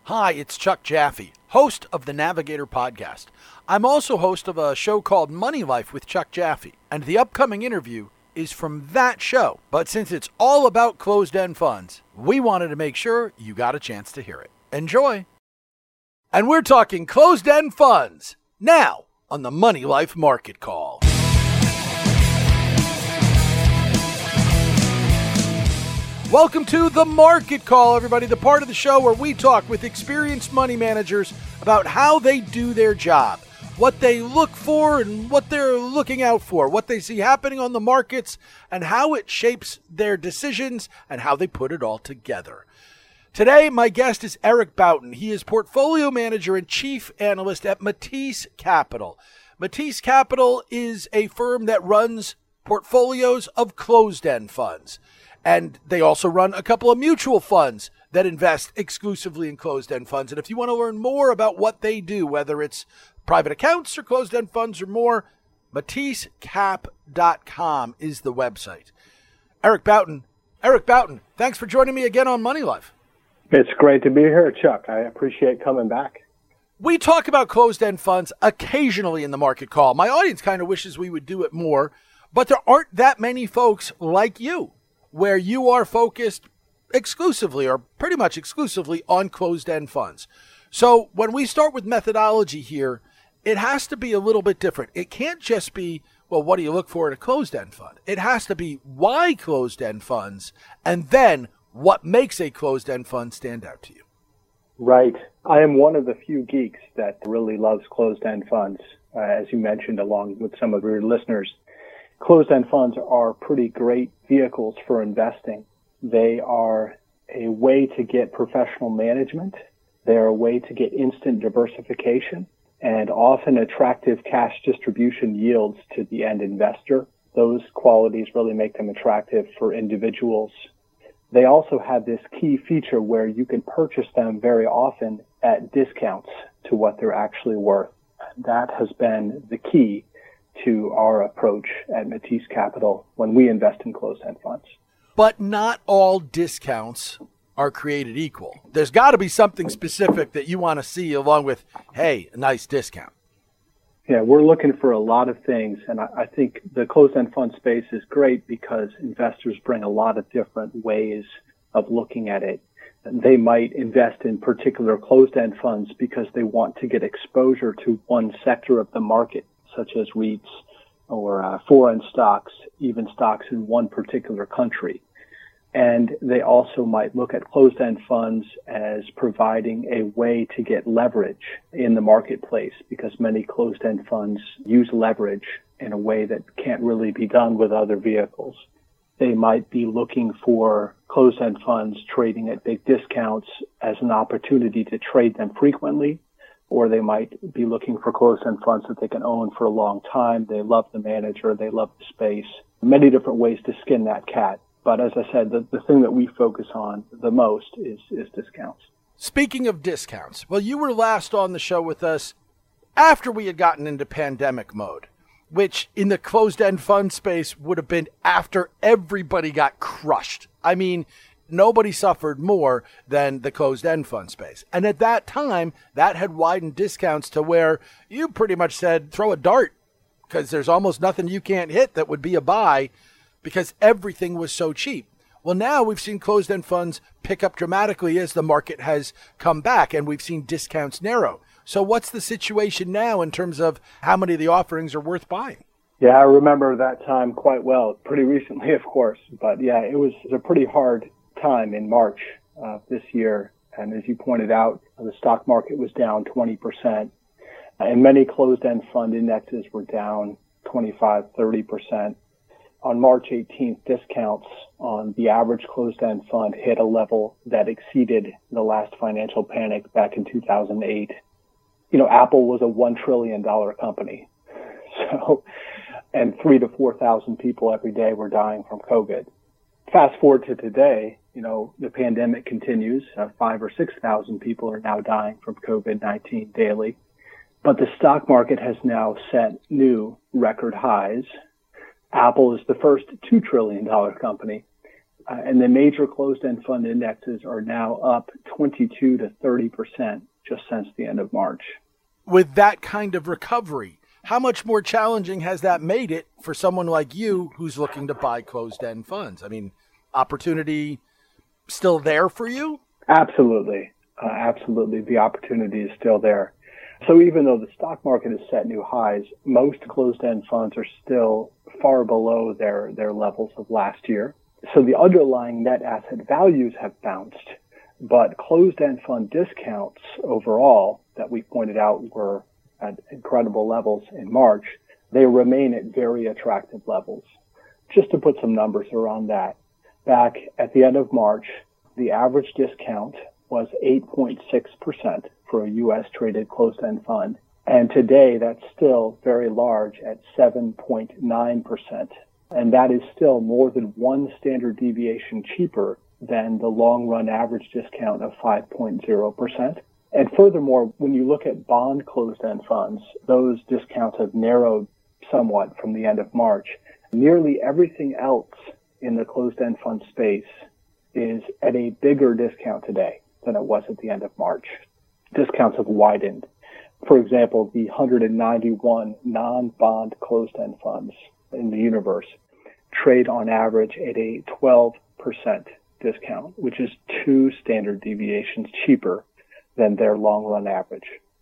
Hi, it's Chuck Jaffe, host of the Navigator Podcast. I'm also host of a show called Money Life with Chuck Jaffe, and the upcoming interview is from that show. But since it's all about closed-end funds, we wanted to make sure you got a chance to hear it. Enjoy! And we're talking closed-end funds now on the Money Life Market Call. Welcome to the Market Call, everybody, the part of the show where we talk with experienced money managers about how they do their job, what they look for and what they're looking out for, what they see happening on the markets, and how it shapes their decisions and how they put it all together. Today, my guest is Eric Boughton. He is portfolio manager and chief analyst at Matisse Capital. Matisse Capital is a firm that runs portfolios of closed-end funds. And they also run a couple of mutual funds that invest exclusively in closed-end funds. And if you want to learn more about what they do, whether it's private accounts or closed-end funds or more, MatisseCap.com is the website. Eric Boughton, thanks for joining me again on Money Life. It's great to be here, Chuck. I appreciate coming back. We talk about closed-end funds occasionally in the Market Call. My audience kind of wishes we would do it more, but there aren't that many folks like you, where you are focused exclusively or pretty much exclusively on closed-end funds. So when we start with methodology here, it has to be a little bit different. It can't just be, well, what do you look for in a closed-end fund? It has to be why closed-end funds, and then what makes a closed-end fund stand out to you. Right. I am one of the few geeks that really loves closed-end funds, as you mentioned, along with some of your listeners. Closed-end funds are pretty great vehicles for investing. They are a way to get professional management. They are a way to get instant diversification and often attractive cash distribution yields to the end investor. Those qualities really make them attractive for individuals. They also have this key feature where you can purchase them very often at discounts to what they're actually worth. That has been the key to our approach at Matisse Capital when we invest in closed-end funds. But not all discounts are created equal. There's got to be something specific that you want to see along with, hey, a nice discount. Yeah, we're looking for a lot of things, and I think the closed-end fund space is great because investors bring a lot of different ways of looking at it. They might invest in particular closed-end funds because they want to get exposure to one sector of the market, such as REITs or foreign stocks, even stocks in one particular country. And they also might look at closed-end funds as providing a way to get leverage in the marketplace because many closed-end funds use leverage in a way that can't really be done with other vehicles. They might be looking for closed-end funds trading at big discounts as an opportunity to trade them frequently, or they might be looking for closed-end funds that they can own for a long time. They love the manager. They love the space. Many different ways to skin that cat. But as I said, the thing that we focus on the most is discounts. Speaking of discounts, well, you were last on the show with us after we had gotten into pandemic mode, which in the closed-end fund space would have been after everybody got crushed. I mean, nobody suffered more than the closed-end fund space. And at that time, that had widened discounts to where you pretty much said, throw a dart, because there's almost nothing you can't hit that would be a buy because everything was so cheap. Well, now we've seen closed-end funds pick up dramatically as the market has come back, and we've seen discounts narrow. So what's the situation now in terms of how many of the offerings are worth buying? Yeah, I remember that time quite well, pretty recently, of course. But yeah, it was a pretty hard time in March of this year. And as you pointed out, the stock market was down 20%. And many closed-end fund indexes were down 25, 30%. On March 18th, discounts on the average closed-end fund hit a level that exceeded the last financial panic back in 2008. You know, Apple was a $1 trillion company. So, and 3,000 to 4,000 people every day were dying from COVID. Fast forward to today, you know, the pandemic continues. 5,000 or 6,000 people are now dying from COVID-19 daily. But the stock market has now set new record highs. Apple is the first $2 trillion company. And the major closed-end fund indexes are now up 22 to 30% just since the end of March. With that kind of recovery, how much more challenging has that made it for someone like you who's looking to buy closed-end funds? I mean, opportunity still there for you? Absolutely. Absolutely. The opportunity is still there. So even though the stock market has set new highs, most closed-end funds are still far below their levels of last year. So the underlying net asset values have bounced, but closed-end fund discounts overall that we pointed out were at incredible levels in March. They remain at very attractive levels. Just to put some numbers around that, back at the end of March, the average discount was 8.6% for a U.S. traded closed-end fund. And today, that's still very large at 7.9%. And that is still more than one standard deviation cheaper than the long-run average discount of 5.0%. And furthermore, when you look at bond closed-end funds, those discounts have narrowed somewhat from the end of March. Nearly everything else in the closed-end fund space is at a bigger discount today than it was at the end of March. Discounts have widened. For example, the 191 non-bond closed-end funds in the universe trade on average at a 12% discount, which is 2 standard deviations cheaper than their long-run average.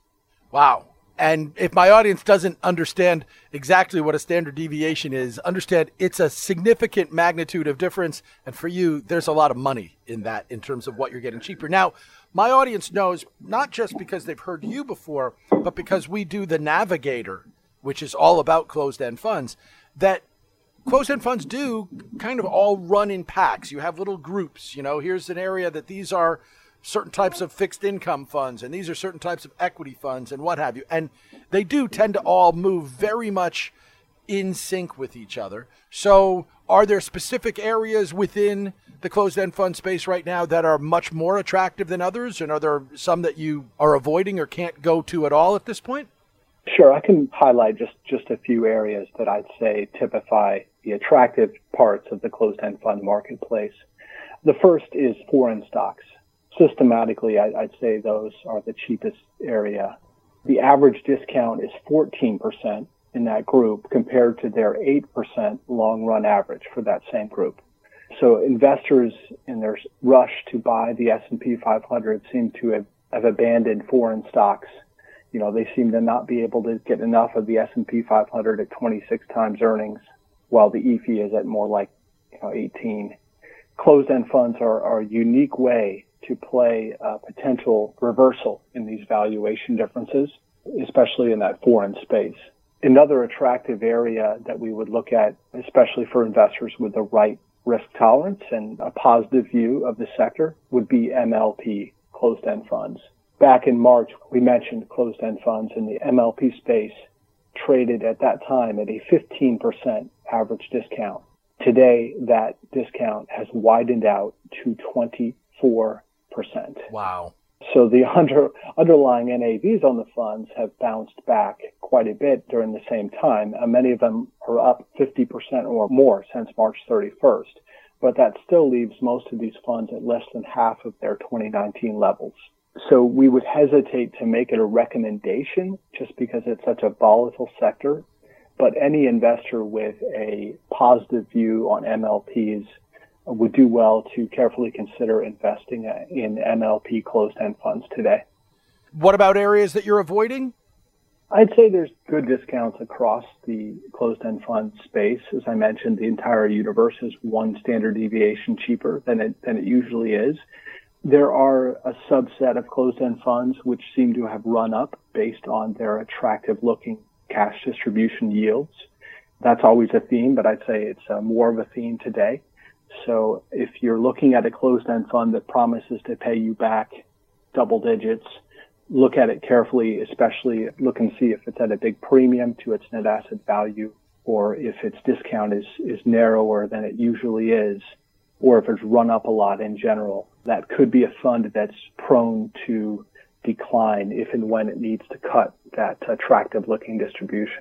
Wow. And if my audience doesn't understand exactly what a standard deviation is, understand it's a significant magnitude of difference. And for you, there's a lot of money in that in terms of what you're getting cheaper. Now, my audience knows, not just because they've heard you before, but because we do the Navigator, which is all about closed-end funds, that closed-end funds do kind of all run in packs. You have little groups. You know, here's an area that these are certain types of fixed income funds, and these are certain types of equity funds and what have you. And they do tend to all move very much in sync with each other. So are there specific areas within the closed-end fund space right now that are much more attractive than others? And are there some that you are avoiding or can't go to at all at this point? Sure. I can highlight just a few areas that I'd say typify the attractive parts of the closed-end fund marketplace. The first is foreign stocks. Systematically, I'd say those are the cheapest area. The average discount is 14% in that group compared to their 8% long-run average for that same group. So investors in their rush to buy the S&P 500 seem to have abandoned foreign stocks. You know, they seem to not be able to get enough of the S&P 500 at 26 times earnings, while the EFI is at more like 18. Closed-end funds are a unique way to play a potential reversal in these valuation differences, especially in that foreign space. Another attractive area that we would look at, especially for investors with the right risk tolerance and a positive view of the sector, would be MLP closed-end funds. Back in March, we mentioned closed-end funds, and the MLP space traded at that time at a 15% average discount. Today, that discount has widened out to 24%. Wow. So the underlying NAVs on the funds have bounced back quite a bit during the same time. Many of them are up 50% or more since March 31st. But that still leaves most of these funds at less than half of their 2019 levels. So we would hesitate to make it a recommendation just because it's such a volatile sector. But any investor with a positive view on MLPs would do well to carefully consider investing in MLP closed-end funds today. What about areas that you're avoiding? I'd say there's good discounts across the closed-end fund space. As I mentioned, the entire universe is one standard deviation cheaper than it usually is. There are a subset of closed-end funds which seem to have run up based on their attractive-looking cash distribution yields. That's always a theme, but I'd say it's more of a theme today. So if you're looking at a closed-end fund that promises to pay you back double digits, look at it carefully, especially look and see if it's at a big premium to its net asset value, or if its discount is narrower than it usually is, or if it's run up a lot in general. That could be a fund that's prone to decline if and when it needs to cut that attractive looking distribution.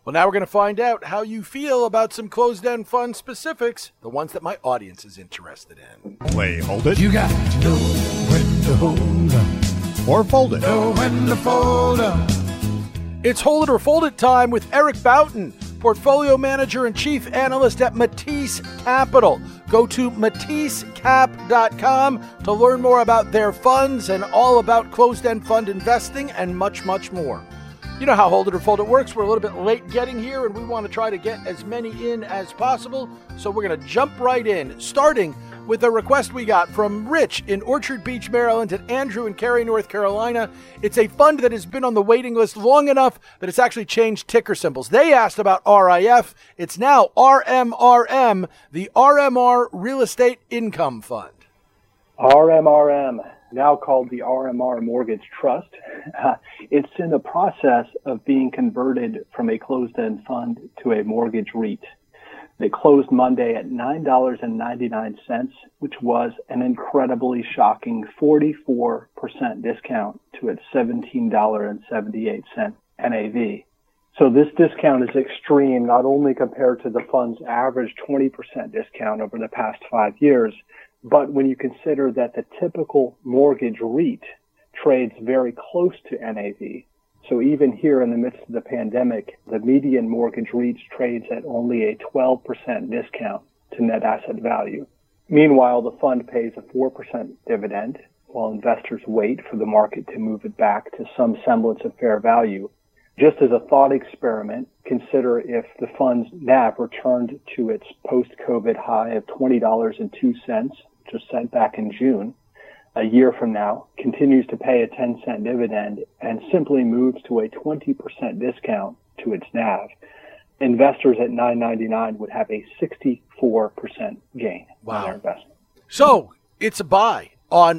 Well, now we're going to find out how you feel about some closed-end fund specifics, the ones that my audience is interested in. Play Hold It. You got to know when to hold up. Or Fold It. Know when to fold up. It's Hold It or Fold It time with Eric Boughton, portfolio manager and chief analyst at Matisse Capital. Go to MatisseCap.com to learn more about their funds and all about closed-end fund investing and much, much more. You know how Hold It or Fold It works. We're a little bit late getting here, and we want to try to get as many in as possible. So we're going to jump right in, starting with a request we got from Rich in Orchard Beach, Maryland, and Andrew in Cary, North Carolina. It's a fund that has been on the waiting list long enough that it's actually changed ticker symbols. They asked about RIF. It's now RMRM, the RMR Real Estate Income Fund. RMRM, now called the RMR Mortgage Trust. It's in the process of being converted from a closed-end fund to a mortgage REIT. They closed Monday at $9.99, which was an incredibly shocking 44% discount to its $17.78 NAV. So this discount is extreme, not only compared to the fund's average 20% discount over the past 5 years, but when you consider that the typical mortgage REIT trades very close to NAV. So even here in the midst of the pandemic, the median mortgage REIT trades at only a 12% discount to net asset value. Meanwhile, the fund pays a 4% dividend while investors wait for the market to move it back to some semblance of fair value. Just as a thought experiment, consider if the fund's NAV returned to its post-COVID high of $20.02, which was set back in June, a year from now, continues to pay a 10-cent dividend, and simply moves to a 20% discount to its NAV. Investors at $9.99 would have a 64% gain on their investment. So it's a buy on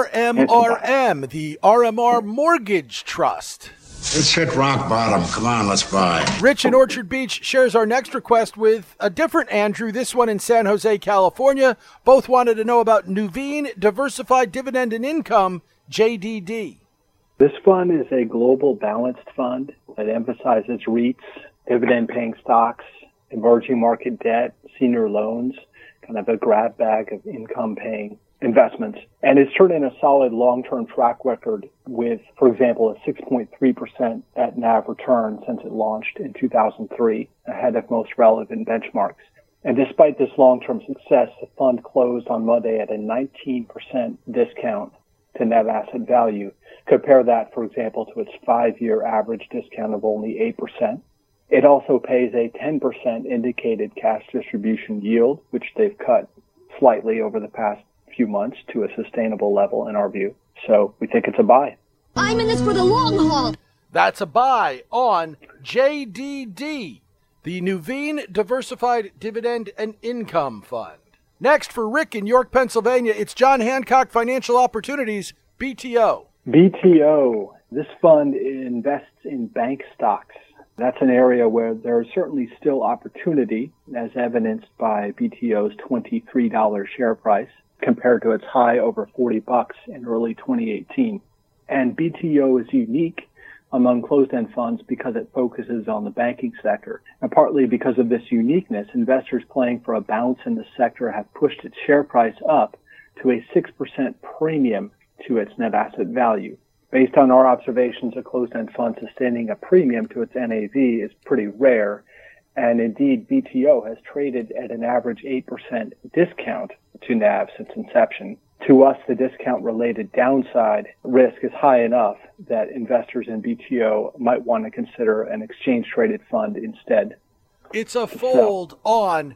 RMRM, the RMR Mortgage Trust. Let's hit rock bottom. Come on, let's buy. Rich in Orchard Beach shares our next request with a different Andrew, this one in San Jose, California. Both wanted to know about Nuveen Diversified Dividend and Income, JDD. This fund is a global balanced fund that emphasizes REITs, dividend-paying stocks, emerging market debt, senior loans, kind of a grab bag of income-paying investments. And it's turned in a solid long-term track record with, for example, a 6.3% at NAV return since it launched in 2003, ahead of most relevant benchmarks. And despite this long-term success, the fund closed on Monday at a 19% discount to net asset value. Compare that, for example, to its 5-year average discount of only 8%. It also pays a 10% indicated cash distribution yield, which they've cut slightly over the past few months to a sustainable level in our view. So we think it's a buy. I'm in this for the long haul. That's a buy on JDD, the Nuveen Diversified Dividend and Income Fund. Next, for Rick in York, Pennsylvania, it's John Hancock Financial Opportunities, BTO. BTO, this fund invests in bank stocks. That's an area where there is certainly still opportunity, as evidenced by BTO's $23 share price, compared to its high over $40 in early 2018. And BTO is unique among closed-end funds because it focuses on the banking sector. And partly because of this uniqueness, investors playing for a bounce in the sector have pushed its share price up to a 6% premium to its net asset value. Based on our observations, a closed-end fund sustaining a premium to its NAV is pretty rare. And indeed, BTO has traded at an average 8% discount to NAV since inception. To us, the discount-related downside risk is high enough that investors in BTO might want to consider an exchange-traded fund instead. It's a fold on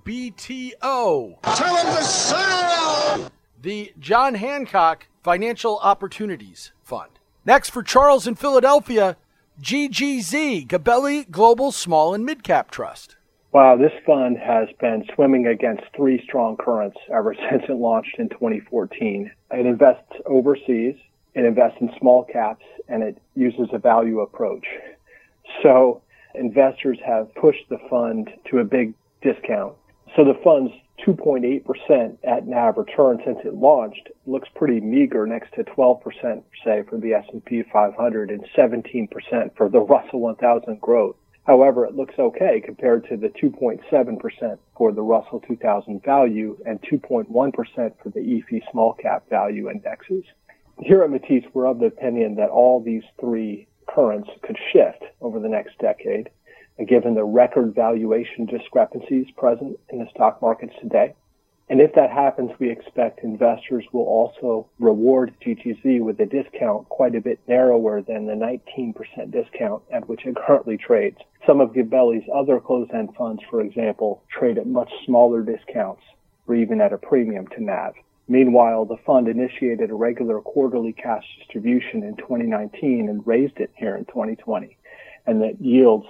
BTO. Tell him to sell! The John Hancock Financial Opportunities Fund. Next, for Charles in Philadelphia, GGZ, Gabelli Global Small and Mid-Cap Trust. Wow, this fund has been swimming against three strong currents ever since it launched in 2014. It invests overseas, it invests in small caps, and it uses a value approach. So investors have pushed the fund to a big discount. So the fund's 2.8% at NAV return since it launched looks pretty meager next to 12%, say, for the S&P 500 and 17% for the Russell 1000 growth. However, it looks okay compared to the 2.7% for the Russell 2000 value and 2.1% for the EFI small cap value indexes. Here at Matisse, we're of the opinion that all these three currents could shift over the next decade, given the record valuation discrepancies present in the stock markets today. And if that happens, we expect investors will also reward GTZ with a discount quite a bit narrower than the 19% discount at which it currently trades. Some of Gabelli's other closed-end funds, for example, trade at much smaller discounts or even at a premium to NAV. Meanwhile, the fund initiated a regular quarterly cash distribution in 2019 and raised it here in 2020. And that yields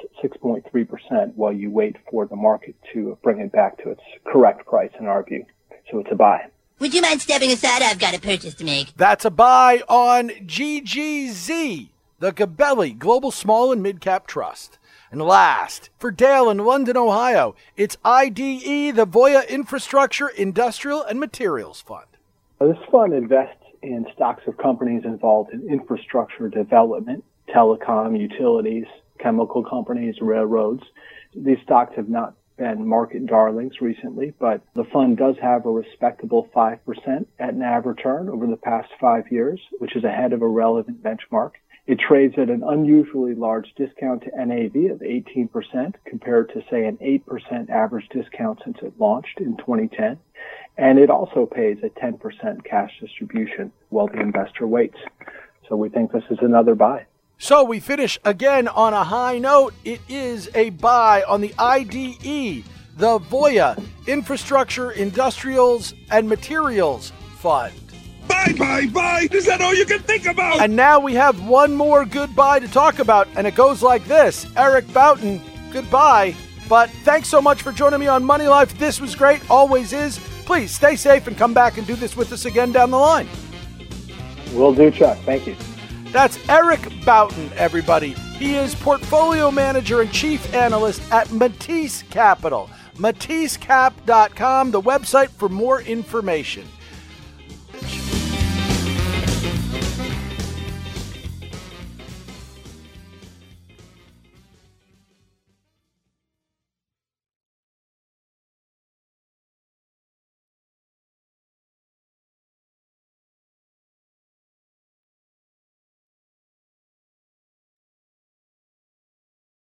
6.3% while you wait for the market to bring it back to its correct price in our view. So it's a buy. Would you mind stepping aside? I've got a purchase to make. That's a buy on GGZ, the Gabelli Global Small and Mid Cap Trust. And last, for Dale in London, Ohio, it's IDE, the Voya Infrastructure, Industrial, and Materials Fund. This fund invests in stocks of companies involved in infrastructure development, telecom, utilities, chemical companies, railroads. These stocks have not been market darlings recently, but the fund does have a respectable 5% at NAV return over the past 5 years, which is ahead of a relevant benchmark. It trades at an unusually large discount to NAV of 18% compared to, say, an 8% average discount since it launched in 2010. And it also pays a 10% cash distribution while the investor waits. So we think this is another buy. So we finish again on a high note. It is a buy on the IDE, the Voya Infrastructure, Industrials, and Materials Fund. Buy. Is that all you can think about? And now we have one more goodbye to talk about, and it goes like this. Eric Boughton, goodbye. But thanks so much for joining me on Money Life. This was great, always is. Please stay safe and come back and do this with us again down the line. Will do, Chuck. Thank you. That's Eric Boughton, everybody. He is portfolio manager and chief analyst at Matisse Capital. MatisseCap.com, the website for more information.